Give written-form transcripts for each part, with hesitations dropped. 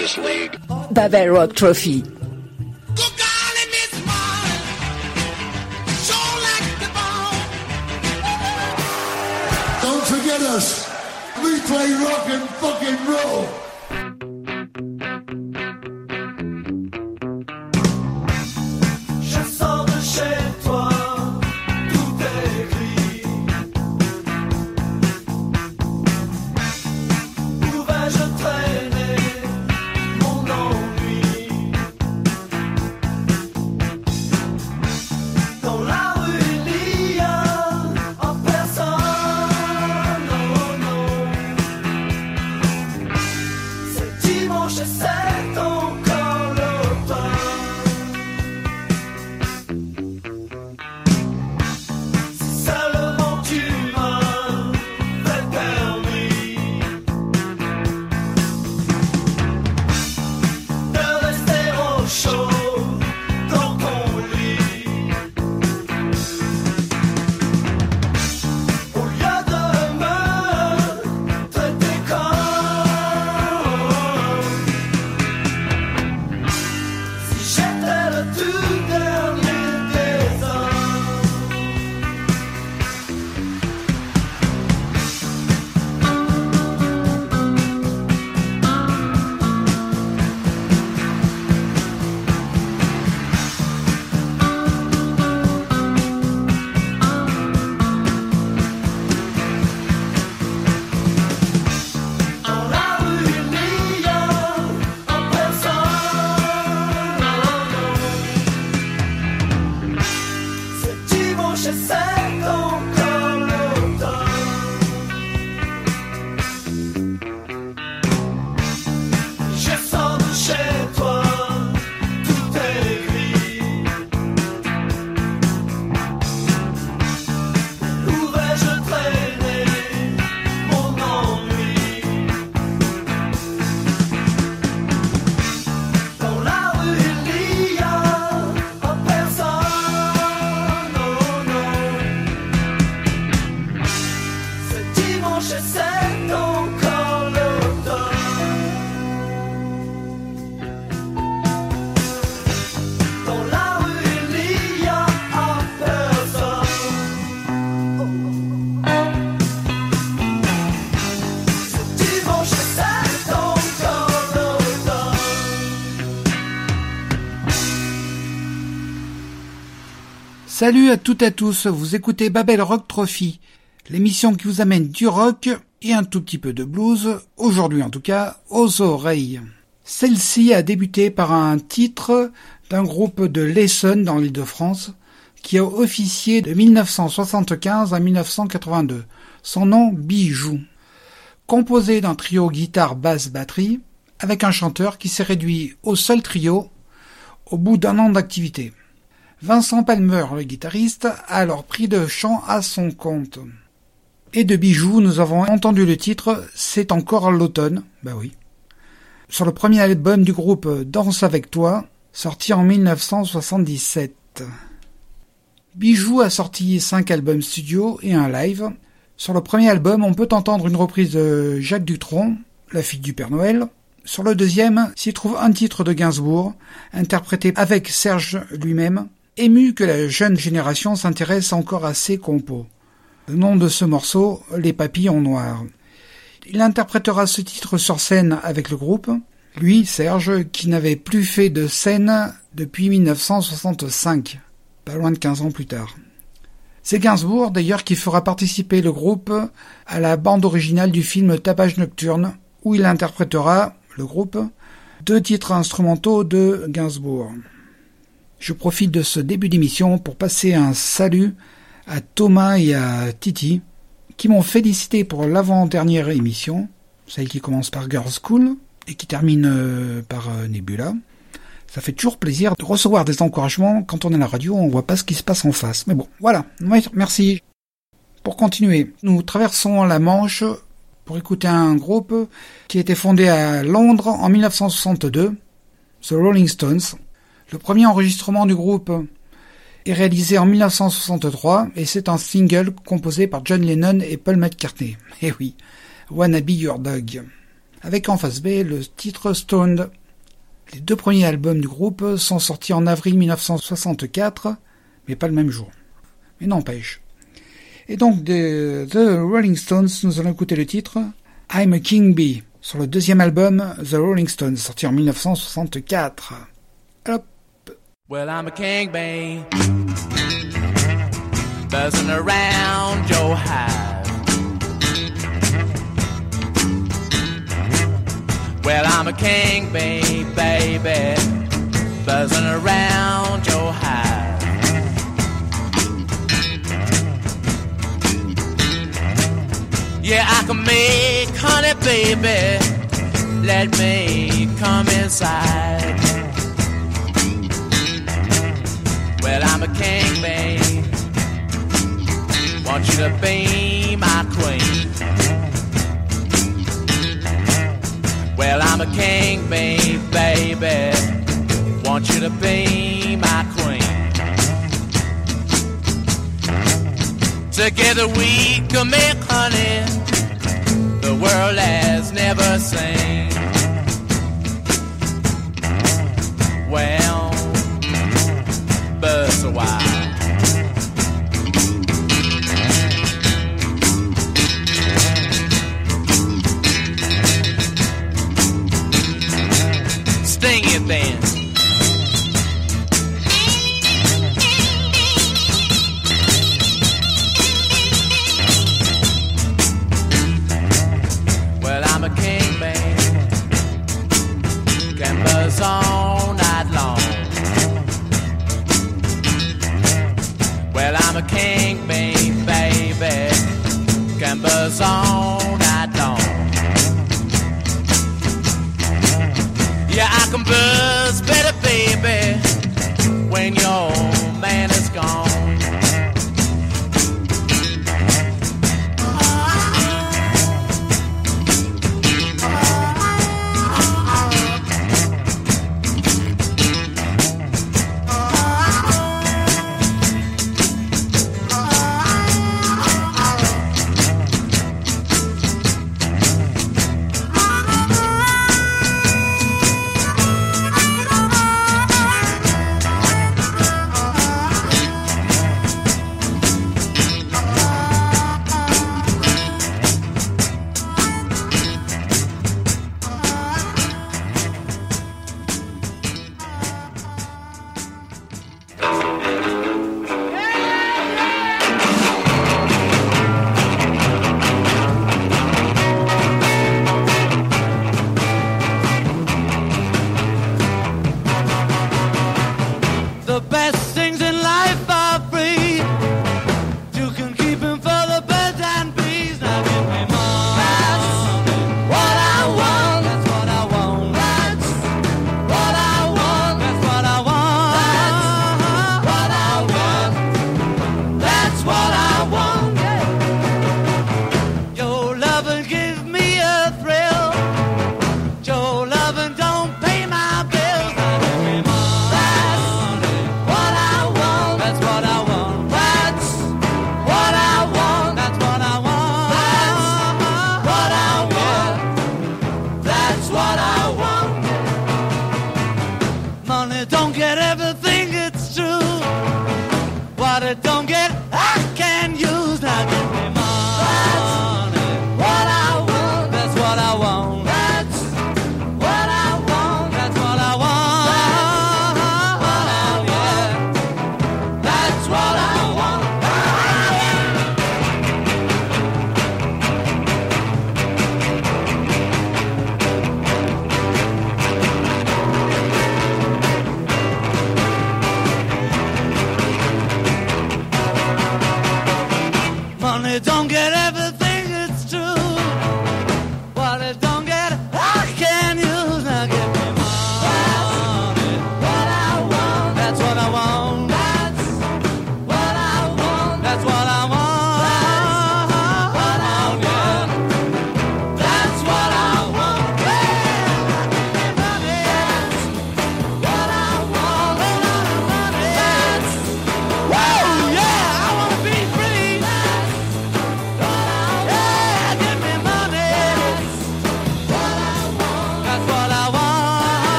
Justice League. Babel Rock Trophy. Don't forget us. We play rock and fucking roll. Salut à toutes et à tous, vous écoutez Babel Rock Trophy, l'émission qui vous amène du rock et un tout petit peu de blues, aujourd'hui en tout cas, aux oreilles. Celle-ci a débuté par un titre d'un groupe de l'Essonne dans l'Île-de-France, qui a officié de 1975 à 1982. Son nom, Bijou. Composé d'un trio guitare-basse-batterie, avec un chanteur qui s'est réduit au seul trio au bout d'un an d'activité. Vincent Palmer, le guitariste, a alors pris de chant à son compte. Et de Bijou, nous avons entendu le titre « C'est encore l'automne », bah oui. Sur le premier album du groupe « Danse avec toi », sorti en 1977. Bijou a sorti 5 albums studio et un live. Sur le premier album, on peut entendre une reprise de Jacques Dutronc, La fille du Père Noël. Sur le deuxième, s'y trouve un titre de Gainsbourg, interprété avec Serge lui-même, ému que la jeune génération s'intéresse encore à ses compos. Le nom de ce morceau, Les Papillons Noirs. Il interprétera ce titre sur scène avec le groupe, lui, Serge, qui n'avait plus fait de scène depuis 1965, pas loin de 15 ans plus tard. C'est Gainsbourg, d'ailleurs, qui fera participer le groupe à la bande originale du film Tapage Nocturne, où il interprétera, le groupe, 2 titres instrumentaux de Gainsbourg. Je profite de ce début d'émission pour passer un salut à Thomas et à Titi, qui m'ont félicité pour l'avant-dernière émission, celle qui commence par Girls School et qui termine par Nebula. Ça fait toujours plaisir de recevoir des encouragements quand on est à la radio, on voit pas ce qui se passe en face. Mais bon, voilà, merci. Pour continuer, nous traversons la Manche pour écouter un groupe qui a été fondé à Londres en 1962, The Rolling Stones. Le premier enregistrement du groupe est réalisé en 1963 et c'est un single composé par John Lennon et Paul McCartney. Eh oui, Wanna Be Your Dog. avec en face B le titre Stoned. Les deux premiers albums du groupe sont sortis en avril 1964, mais pas le même jour. Mais n'empêche. Et donc de The Rolling Stones, nous allons écouter le titre I'm a King Bee, sur le deuxième album The Rolling Stones, sorti en 1964. Hop. Well, I'm a king bee, buzzing around your hive. Well, I'm a king bee, baby, buzzing around your hive. Yeah, I can make honey, baby, let me come inside. Well, I'm a king bee, want you to be my queen. Well, I'm a king bee, baby, want you to be my queen. Together we can make honey the world has never seen. Well, buzz a while. Sting it then. Well, I'm a king bee, can buzz all night long. Well, I'm a king bee, baby, can buzz all night long. Yeah, I can buzz better, baby, when your man is gone.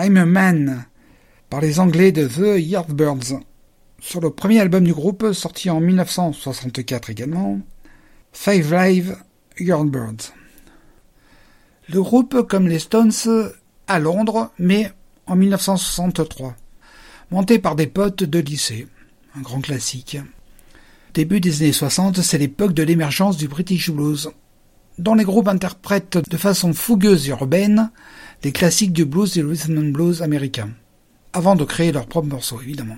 I'm a Man par les Anglais de The Yardbirds, sur le premier album du groupe sorti en 1964 également, Five Live Yardbirds. Le groupe, comme les Stones, à Londres, mais en 1963, monté par des potes de lycée, un grand classique. Début des années 60, c'est l'époque de l'émergence du British Blues, dont les groupes interprètent de façon fougueuse et urbaine des classiques du blues et rhythm and blues américains, avant de créer leurs propres morceaux, évidemment.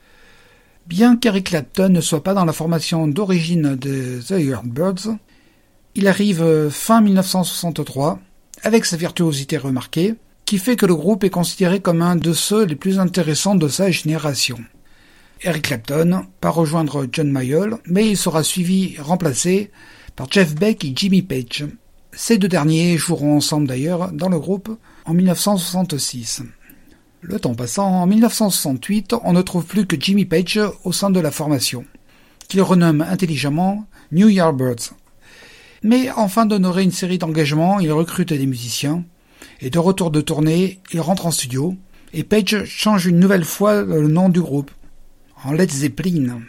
Bien qu'Eric Clapton ne soit pas dans la formation d'origine de The Yardbirds, il arrive fin 1963, avec sa virtuosité remarquée, qui fait que le groupe est considéré comme un de ceux les plus intéressants de sa génération. Eric Clapton part rejoindre John Mayall, mais il sera remplacé par Jeff Beck et Jimmy Page. Ces deux derniers joueront ensemble d'ailleurs dans le groupe en 1966. Le temps passant, en 1968, on ne trouve plus que Jimmy Page au sein de la formation, qu'il renomme intelligemment New Yardbirds. Mais en fin d'honorer une série d'engagements, il recrute des musiciens, et de retour de tournée, il rentre en studio, et Page change une nouvelle fois le nom du groupe, en Led Zeppelin.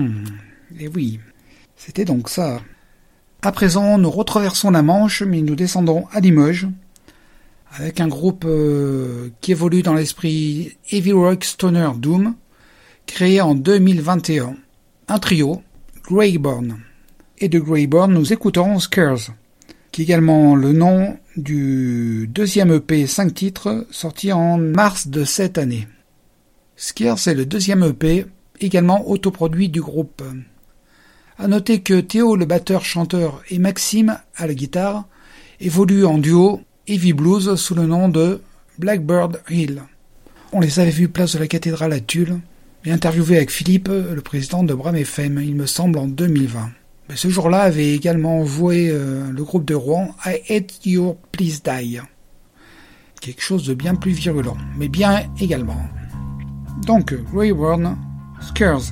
Et oui, c'était donc ça. À présent, nous retraversons la Manche, mais nous descendons à Limoges, avec un groupe qui évolue dans l'esprit Heavy Rock Stoner Doom, créé en 2021. Un trio, Greyborn. Et de Greyborn, nous écouterons Scares, qui est également le nom du deuxième EP 5 titres sorti en mars de cette année. Scares est le deuxième EP, également autoproduit du groupe. À noter que Théo le batteur-chanteur et Maxime à la guitare évoluent en duo Heavy Blues sous le nom de Blackbird Hill. On les avait vus place de la cathédrale à Tulle et interviewés avec Philippe, le président de Bram FM, il me semble en 2020. Mais ce jour-là avait également joué le groupe de Rouen I Hate You Please Die. Quelque chose de bien plus virulent, mais bien également. Donc, Greyborn, Scares.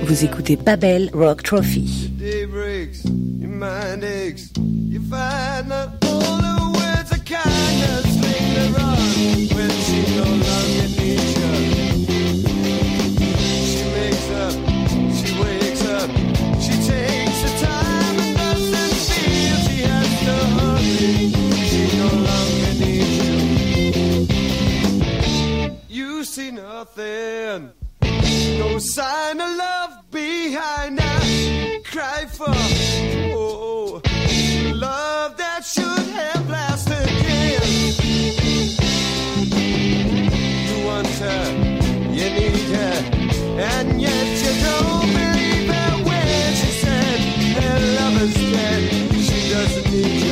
Vous écoutez Babel Rock Trophy. Day breaks, your mind aches, you find that all the words of kindness linger on when she no longer needs you. She makes up, she wakes up, she takes the time and doesn't feel she has to hurry. She no longer needs you. You see nothing. No sign of love behind that cry for love that should have lasted years. You want her, you need her, and yet you don't believe her when she said her love is dead. She doesn't need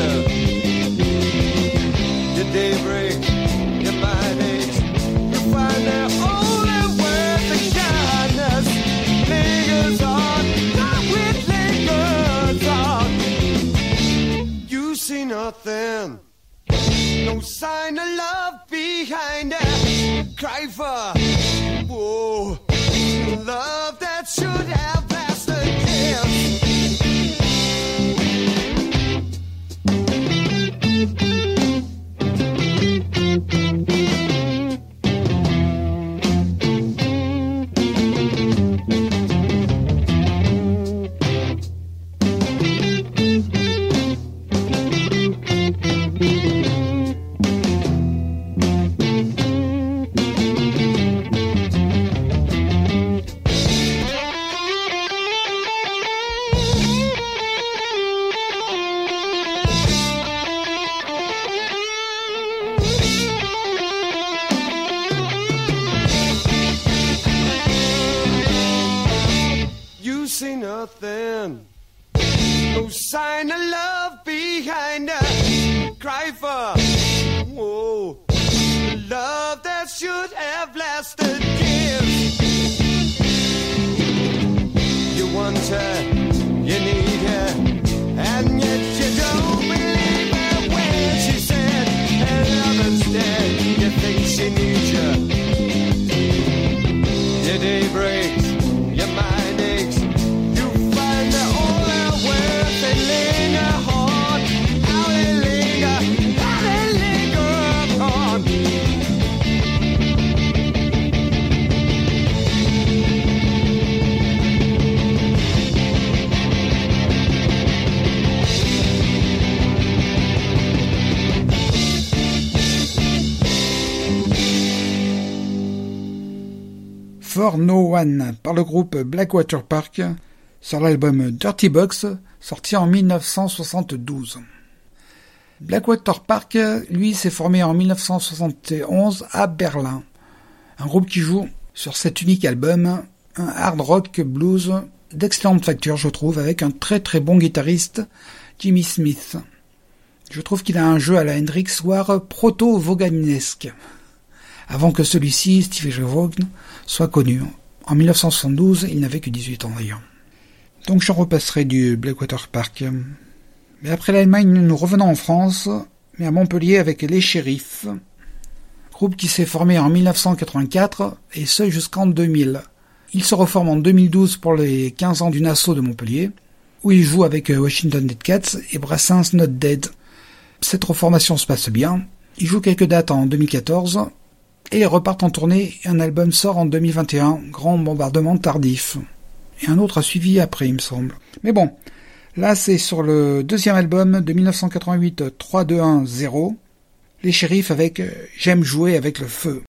you. Your day breaks, your mind aches, you find that only worth the kindness lingers on, it lingers on. You see nothing, no sign of love behind it. Cry for love that should have lasted years. See nothing, no sign of love behind her. Cry for love that should have lasted years. You want her, you need her, and yet you don't believe her when she said her love is dead. You think she needs you. Your day breaks, your mind aches. For No One par le groupe Blackwater Park sur l'album Dirty Box sorti en 1972. Blackwater Park, lui, s'est formé en 1971 à Berlin. Un groupe qui joue sur cet unique album un hard rock blues d'excellente facture, je trouve, avec un très très bon guitariste, Jimmy Smith. Je trouve qu'il a un jeu à la Hendrix, voire proto-vaughanesque. Avant que celui-ci, Stevie Ray Vaughan, soit connu. En 1972, il n'avait que 18 ans d'ailleurs. Donc j'en repasserai du Blackwater Park. Mais après l'Allemagne, nous revenons en France, mais à Montpellier avec les Shérifs, groupe qui s'est formé en 1984 et ce jusqu'en 2000. Il se reforme en 2012 pour les 15 ans du Nassau de Montpellier, où il joue avec Washington Dead Cats et Brassens Not Dead. Cette reformation se passe bien, il joue quelques dates en 2014, et ils repartent en tournée et un album sort en 2021, Grand Bombardement Tardif. Et un autre a suivi après, il me semble. Mais bon, là c'est sur le deuxième album de 1988, 3-2-1-0, les Shérifs avec J'aime jouer avec le feu.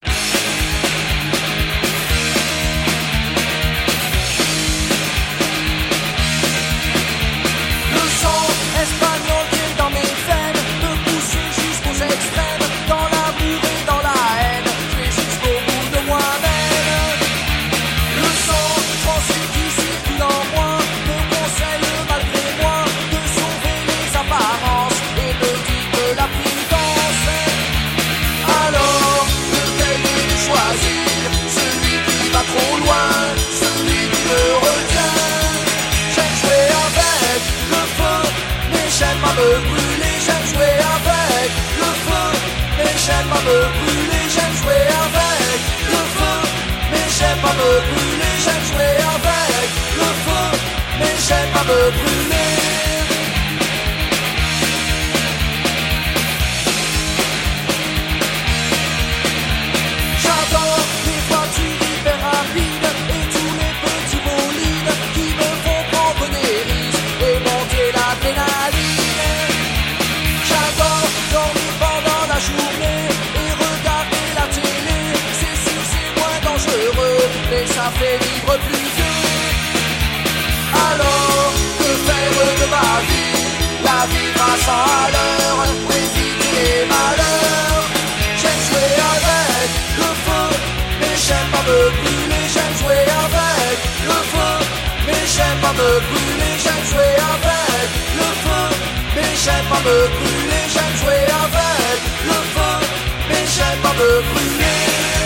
J'aime pas me brûler, j'aime jouer avec le feu. Mais j'aime pas me brûler, j'aime jouer avec me brûler. J'adore les voitures hyper rapides et tous les petits bolides qui me font prendre des risques et monter l'adrénaline. J'adore dormir pendant la journée et regarder la télé. C'est sûr, c'est moins dangereux, mais ça fait vivre plus vieux. Alors, que faire de ma vie? La vie passe à l'heure, éviter les malheurs. J'aime jouer avec le feu, mais j'aime pas me brûler. J'aime jouer avec le feu, mais j'aime pas me brûler. J'aime jouer avec le feu, mais j'aime pas me brûler. J'aime jouer avec le feu, mais j'aime pas me brûler.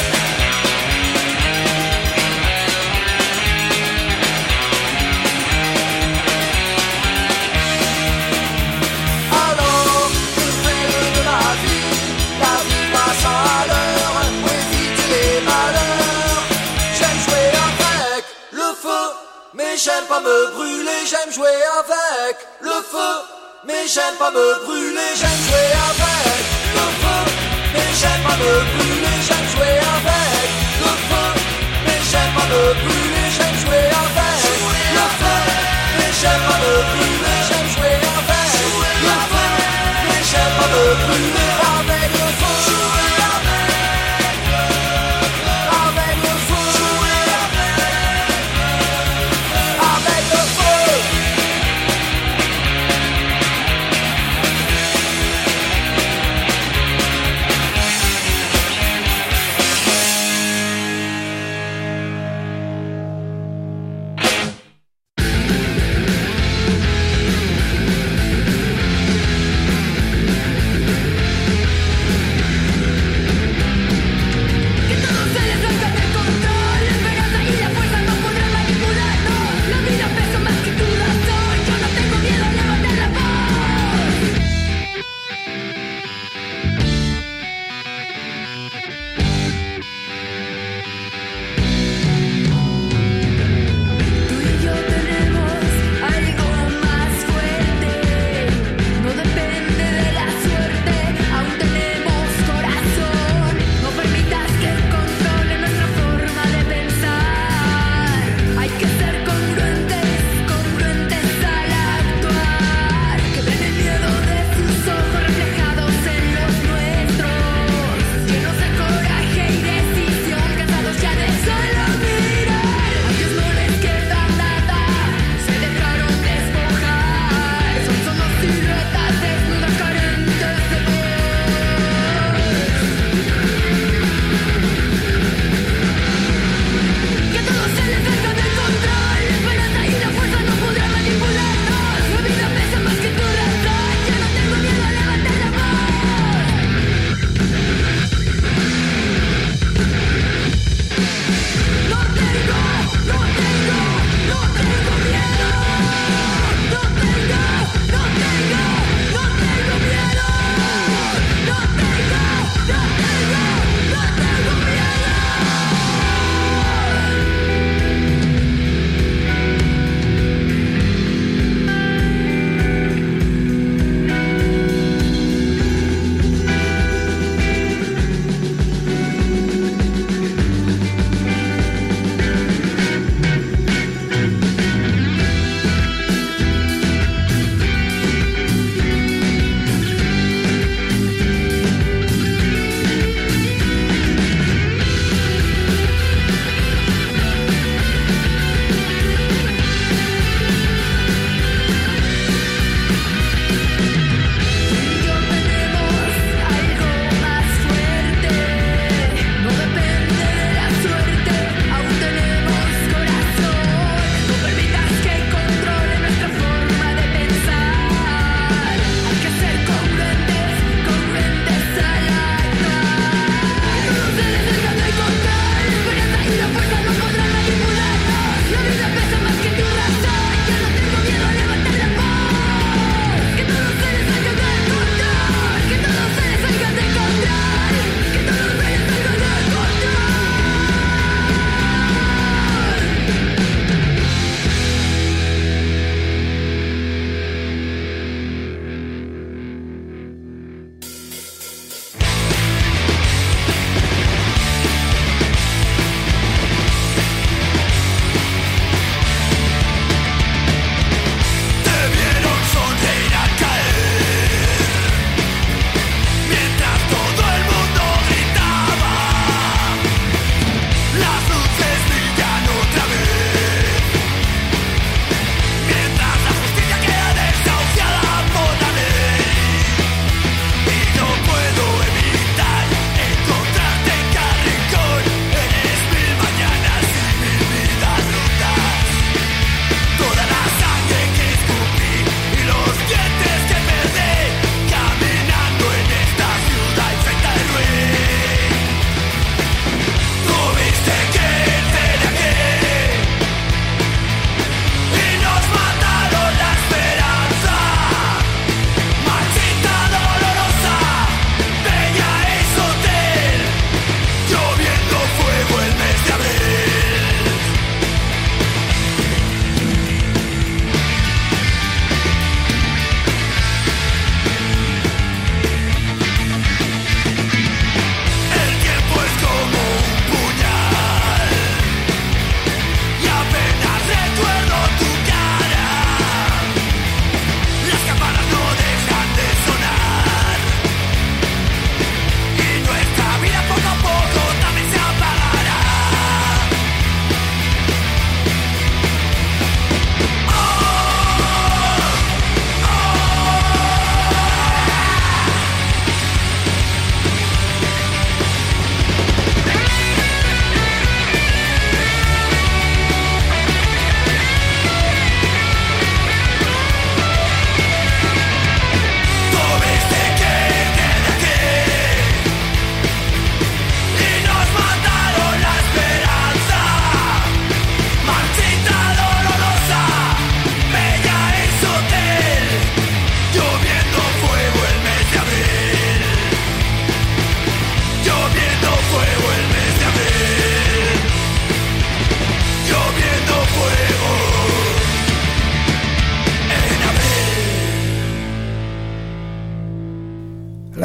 Alors, que faire de ma vie? La vie passe à l'heure, évite les malheurs. J'aime jouer avec le feu, mais j'aime pas me brûler. J'aime jouer avec le feu, mais j'aime pas me brûler. J'aime jouer avec le feu, mais j'aime pas me brûler. J'aime jouer avec le feu, mais j'aime pas me brûler. J'aime jouer avec le feu, mais j'aime pas me brûler. J'aime jouer avec le feu, mais j'aime pas me brûler. Avec le feu, avec le feu, avec le feu.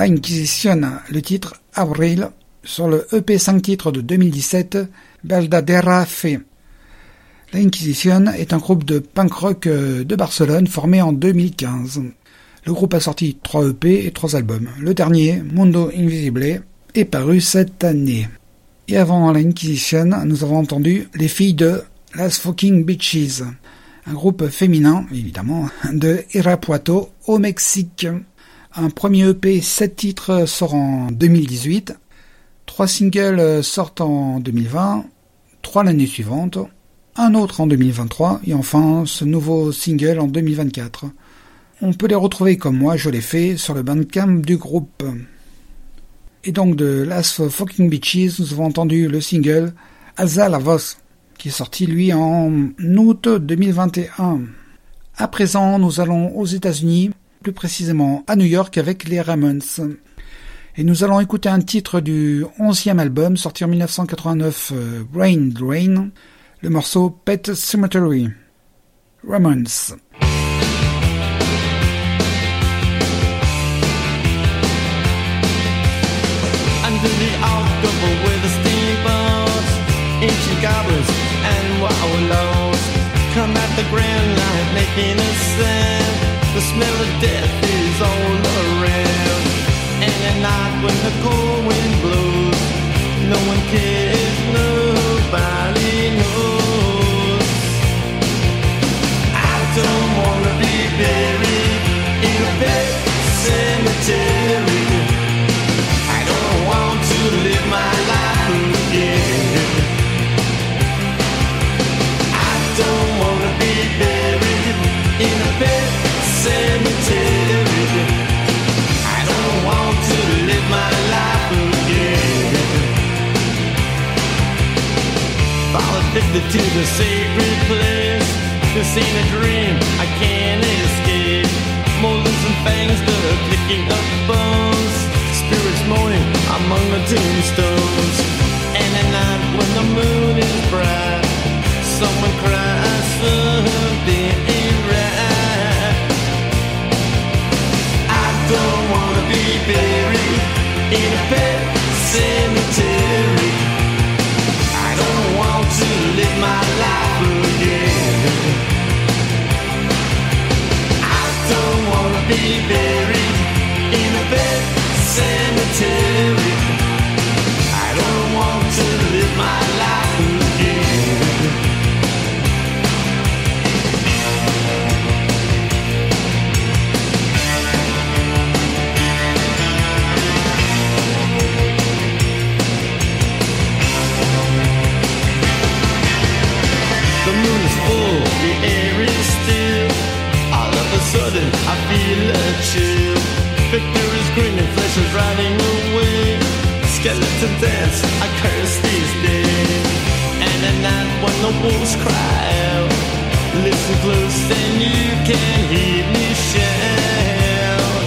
La Inquisition, le titre Avril, sur le EP 5 titres de 2017, Verdadera Fe. La Inquisition est un groupe de punk rock de Barcelone formé en 2015. Le groupe a sorti 3 EP et 3 albums. Le dernier, Mundo Invisible, est paru cette année. Et avant la Inquisition, nous avons entendu les filles de Las Fucking Bitches, un groupe féminin, évidemment, de Irapuato au Mexique. Un premier EP 7 titres sort en 2018, 3 singles sortent en 2020, 3 l'année suivante, un autre en 2023 et enfin ce nouveau single en 2024. On peut les retrouver comme moi je l'ai fait sur le Bandcamp du groupe. Et donc de Las Fucking Bitches, nous avons entendu le single Alza la Voz, qui est sorti lui en août 2021. À présent, nous allons aux États-Unis, plus précisément à New York avec les Ramones. Et nous allons écouter un titre du 11e album sorti en 1989, Brain Drain, le morceau Pet Cemetery. Ramones. Under the October with the steamboats, ancient goblins and wallows come at the grand line making a sound. The smell of death is all around. And at night when the cold wind blows, no one cares, nobody knows. I don't wanna be buried in a pet cemetery. I don't want to live my life again. I don't wanna be buried in a pet cemetery. I don't want to live my life again. Fall addicted to the sacred place. This ain't a dream, I can't escape. Molars and fangs that are picking up bones. Spirits moaning among the tombstones. And at night when the moon is bright, someone cries something ain't right. I don't wanna be buried in a pet cemetery. I don't want to live my life again. I don't wanna be buried in a pet cemetery. I don't want to live my life again. The moon is full, the air is still. All of a sudden I feel a chill. Victor is grinning, flesh is riding away. Skeleton dance, I curse these days. And at night when the wolves cry out, listen close and you can hear me shout.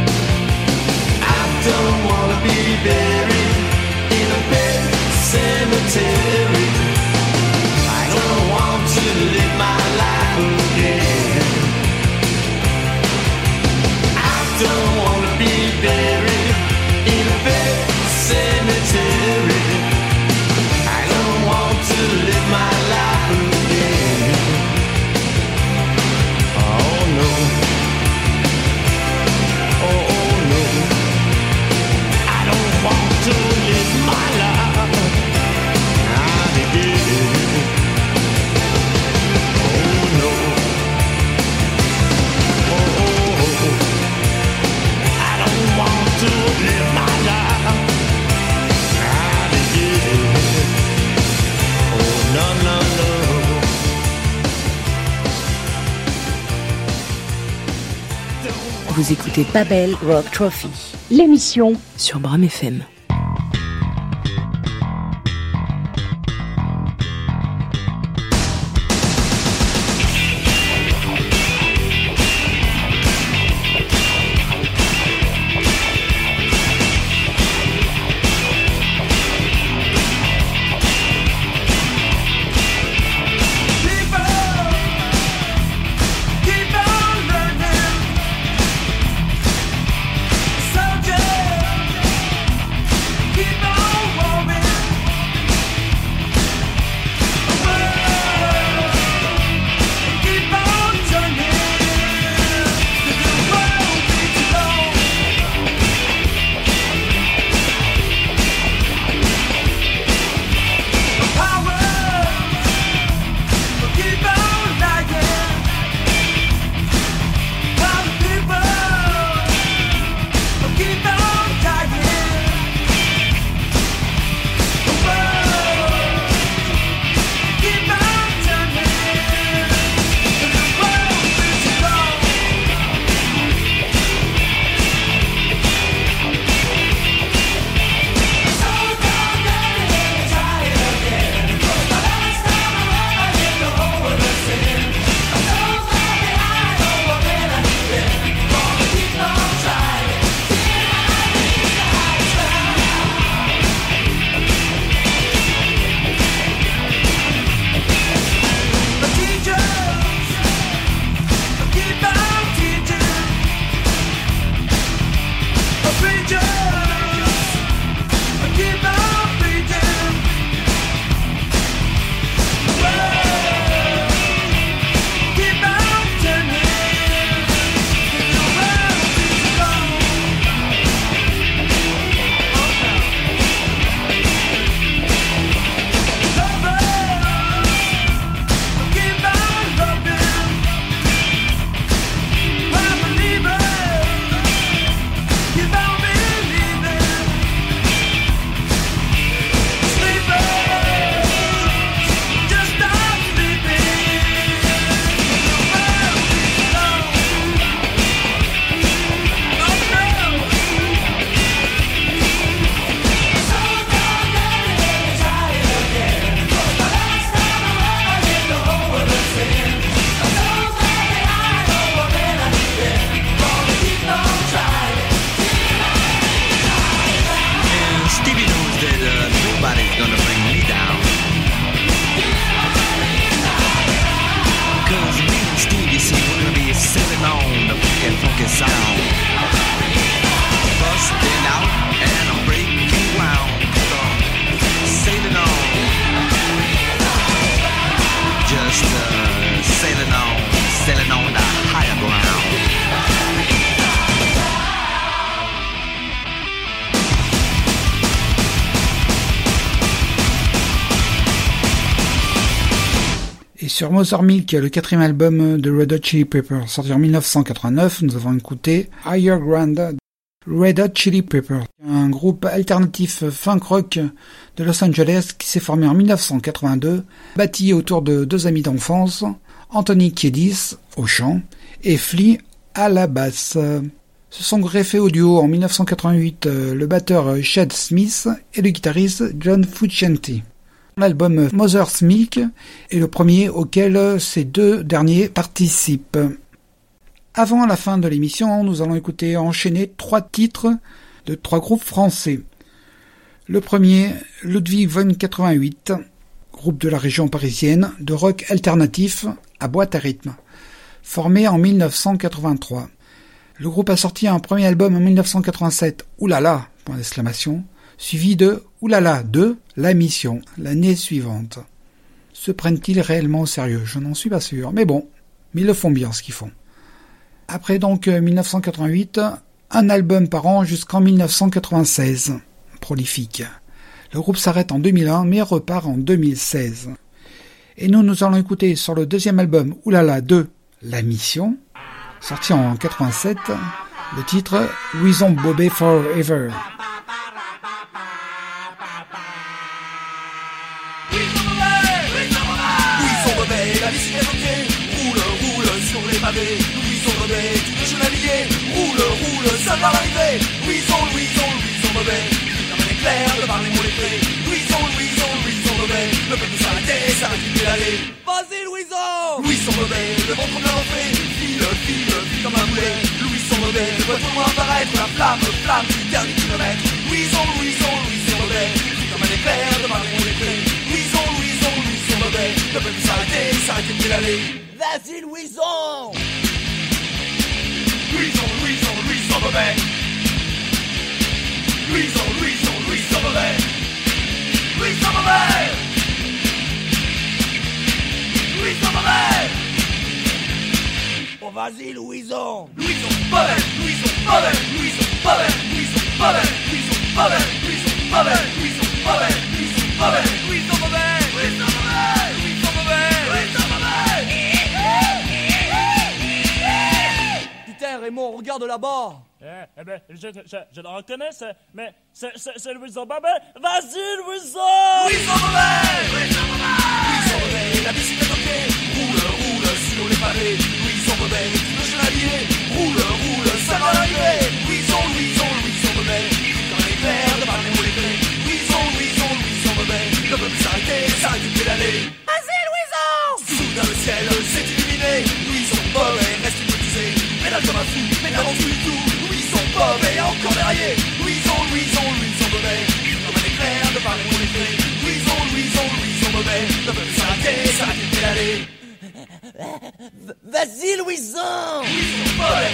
I don't wanna be buried in a pet cemetery. I don't want to live my life again. I don't wanna be buried in a pet cemetery. I don't want to live my life again. Oh no. Oh no. I don't want to live my life again. Oh no. Oh, I don't want to live my life again. Oh no, no, no. Vous écoutez Babel Rock Trophy, l'émission sur Bram FM. Keep on learning, soldier. sur Mother Milk, le 4e album de Red Hot Chili Peppers, sorti en 1989, nous avons écouté Higher Ground. Red Hot Chili Peppers, un groupe alternatif funk rock de Los Angeles qui s'est formé en 1982, bâti autour de 2 amis d'enfance, Anthony Kiedis au chant et Flea à la basse. Se sont greffés au duo en 1988 le batteur Chad Smith et le guitariste John Frusciante. L'album Mother's Milk est le premier auquel ces 2 derniers participent. Avant la fin de l'émission, nous allons écouter enchaîner 3 titres de 3 groupes français. Le premier, Ludwig von 88, groupe de la région parisienne de rock alternatif à boîte à rythme, formé en 1983. Le groupe a sorti un premier album en 1987, Oulala, point d'exclamation, suivi de Oulala 2, La Mission, l'année suivante. Se prennent-ils réellement au sérieux? Je n'en suis pas sûr, mais bon, ils le font bien ce qu'ils font. Après donc 1988, un album par an jusqu'en 1996, prolifique. Le groupe s'arrête en 2001 mais repart en 2016. Et nous allons écouter sur le 2e album Oulala 2, La Mission, sorti en 87, le titre Louison Bobet Forever. Roule, ça va l'arrivée. Louison Bobet, comme un éclair devant les mots les clés. Louison Bobet, ne peut plus s'arrêter, ça va quitter l'allée. Vas-y Louison Bobet, le ventre bien enflé. File comme un boulet. Louison Bobet, ne voit au loin apparaître la flamme du dernier kilomètre. Louison Bobet, comme un éclair devant les mots les clés. Louison Bobet, ne peut plus s'arrêter, ça va quitter l'allée. Vas-y Louison Bobet. Louison Bobet. Oh vas-y Louison Bobet. Putain Raymond, regarde là-bas. Eh ben, je le reconnais, mais c'est Louison Bobet. Vas-y, Louison Bobet, la bicyclette au pied. Roule sur les pavés. Louison Bobet, le chevalier. Roule, ça va l'arriver. Louison Bobet, comme un éclair devant les mots les clés. Louison Bobet, ne peut plus s'arrêter, ça arrête de pédaler. Vas-y, Louison. Soudain le ciel s'est illuminé. Louison Bobet reste hypnotisé. Pédale comme un fou, mais n'avance plus du tout. Louison Bobet encore derrière. Louison Bobet, comme un éclair devant les mots les clés. Louison Bobet, ne peut plus s'arrêter, ça arrête de pédaler. Vas-y Louison Bobet.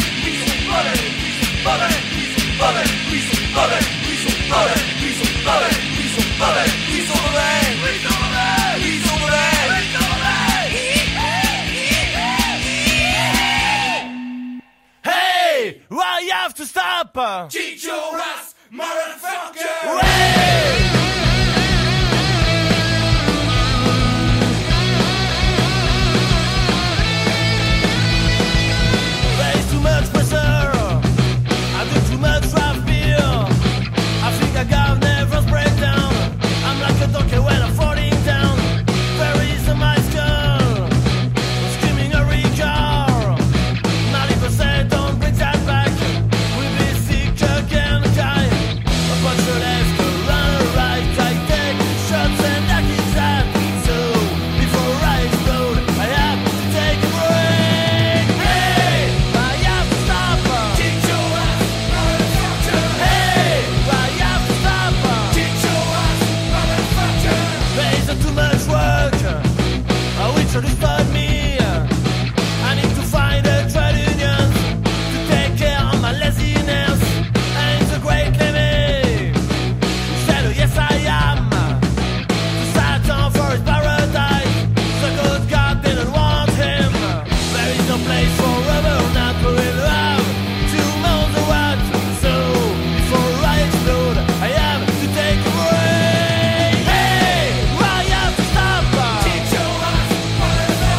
Hey, why you have to stop? Teach your ass, motherfucker. Hey! I got nervous breakdown. I'm like a donkey when I'm falling down. Where is my skull? Screaming a recall. 90% don't bring that back. We'll be sick again, die. A bunch of left, a run right. I take shots and I keep that. So before I explode, I have to take a break. Hey, I have to stop. Kick your ass, motherfucker. Hey, I have to stop. Kick your ass, motherfucker. There isn't too much work. I will try to stop me. I need to find a trade union to take care of my laziness. And it's a great living. Said, yes I am. To Satan for his paradise. The good God didn't want him. There is no place for rubber, not for real love. 2 months or what? So before I explode, I have to take a break. Hey, I have to stop. Kick your ass, motherfucker.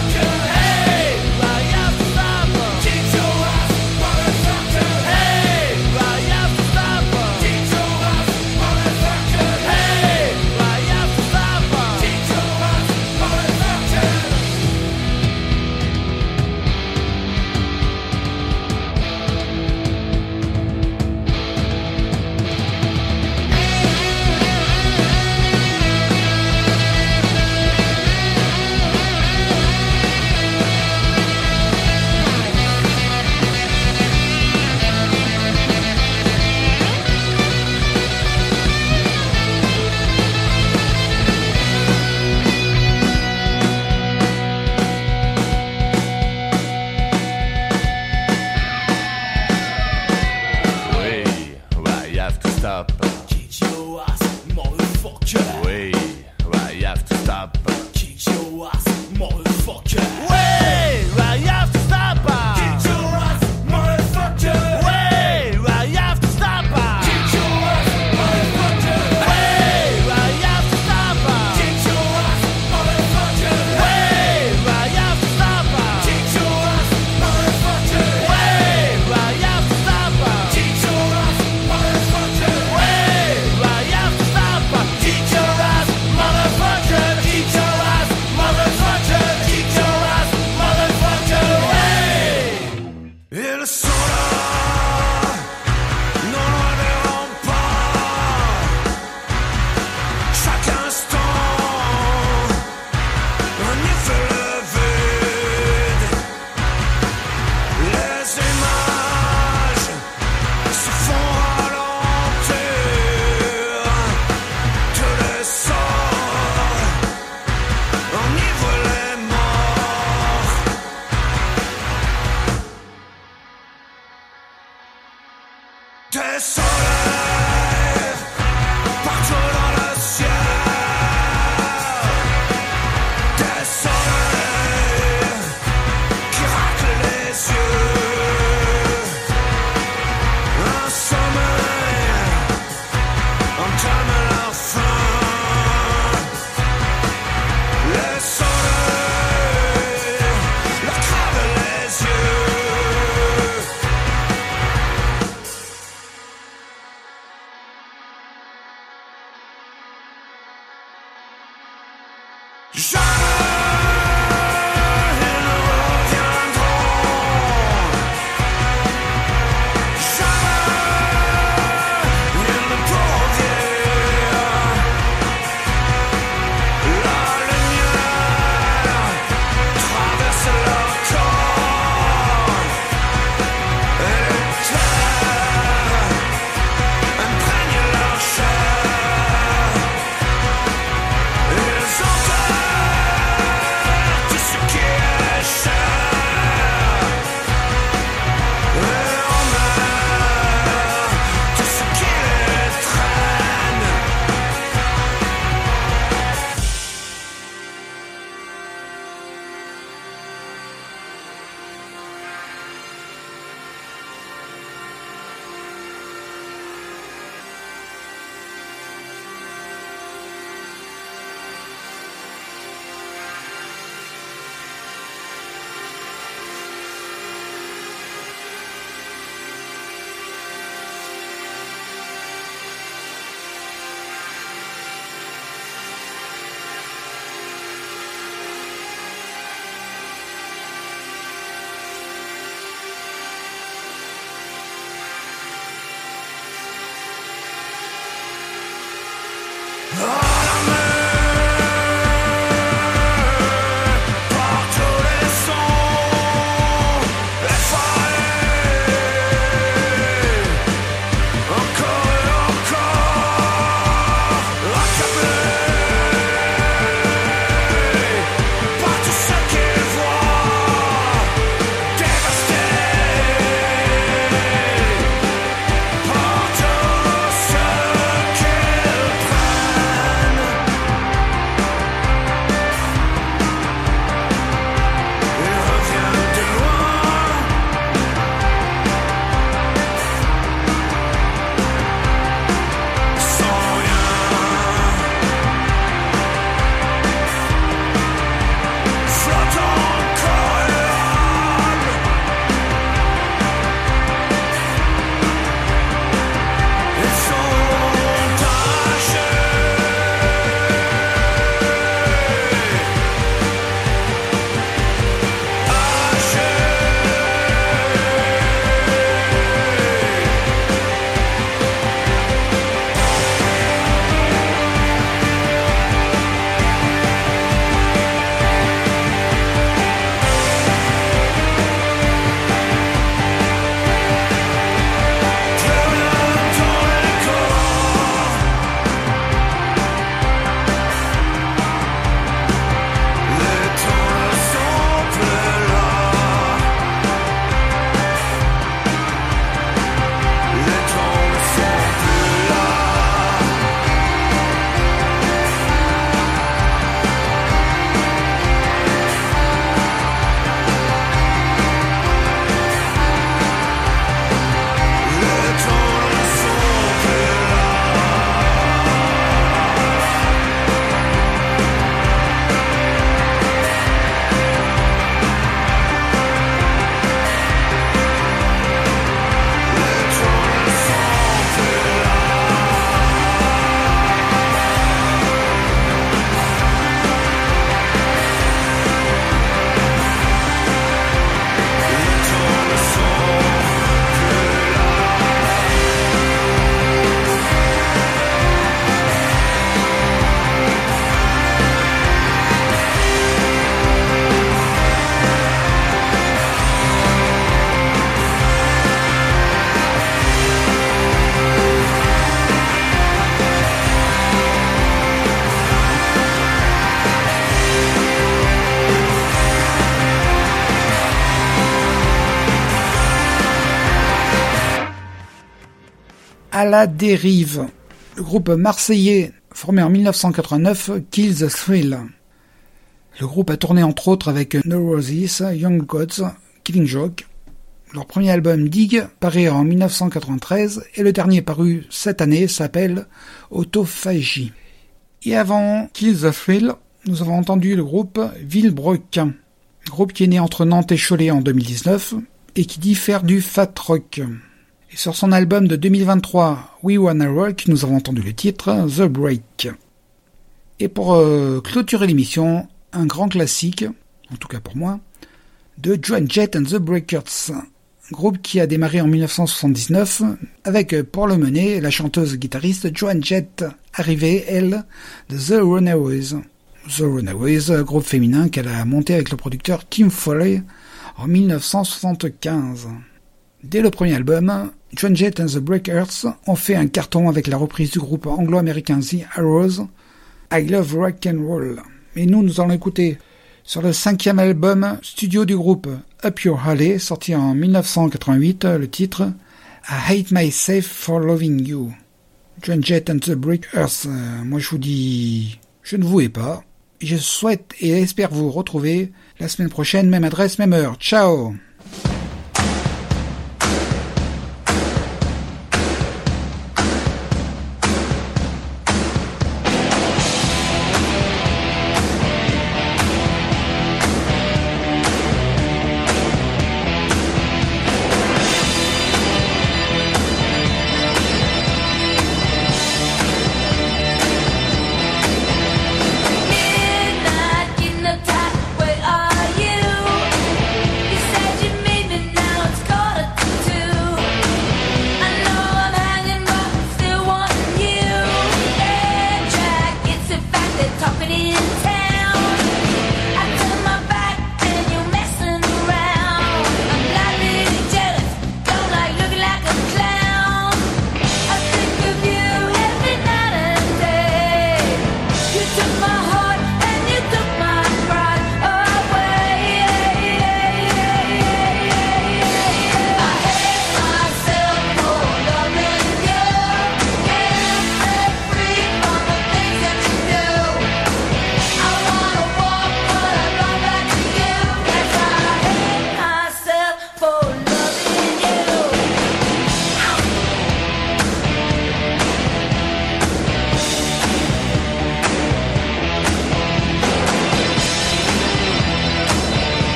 your ass, motherfucker. Wait, I have to stop her. Kick your ass, motherfucker. Wait, I have to stop her. Kick your ass, motherfucker. Wait, I have to stop her. Kick your ass, motherfucker. Wait, I have to stop her. Kick your ass, motherfucker. Wait, I have to stop her. Kick your ass, motherfucker. Wait, I have to stop her. Kick your ass, motherfucker. Kick your ass, motherfucker. Kick your ass, motherfucker. Hey. Et le soda, non loin des remparts. Chaque instant, on y fait le vide. Les images se font ralentir. Tous les sorts enivrent les morts. Des soleils partout dans le ciel. Des soleils qui raclent les yeux. Un sommeil entame la fin. Les soleils leur cravent les yeux. Jamais ils ne reviendront. Jamais ils ne pourront vivre. La lumière traverse leur corps. Et les terres imprègnent leur chair. Ils enterrent À la dérive, le groupe marseillais formé en 1989 Kill the Thrill. Le groupe a tourné entre autres avec Neurosis, Young Gods, Killing Joke. Leur premier album Dig paru en 1993 et le dernier paru cette année s'appelle Autophagie. Et avant Kill the Thrill, nous avons entendu le groupe Villebrequin, groupe qui est né entre Nantes et Cholet en 2019 et qui dit faire du fat rock. Et sur son album de 2023, We Wanna Rock, nous avons entendu le titre The Break. Et pour clôturer l'émission, un grand classique, en tout cas pour moi, de Joan Jett and the Breakers, groupe qui a démarré en 1979 avec pour le mener la chanteuse-guitariste Joan Jett, arrivée, elle, de The Runaways. The Runaways, groupe féminin qu'elle a monté avec le producteur Kim Foley en 1975. Dès le premier album, Joan Jett and the Breakers ont fait un carton avec la reprise du groupe anglo-américain The Arrows, I Love Rock and Roll. Et nous allons écouter sur le 5e album studio du groupe Up Your Alley, sorti en 1988, le titre I Hate Myself for Loving You. Joan Jett and the Breakers, moi je vous dis, je ne vous hais pas. Je souhaite et espère vous retrouver la semaine prochaine, même adresse, même heure. Ciao!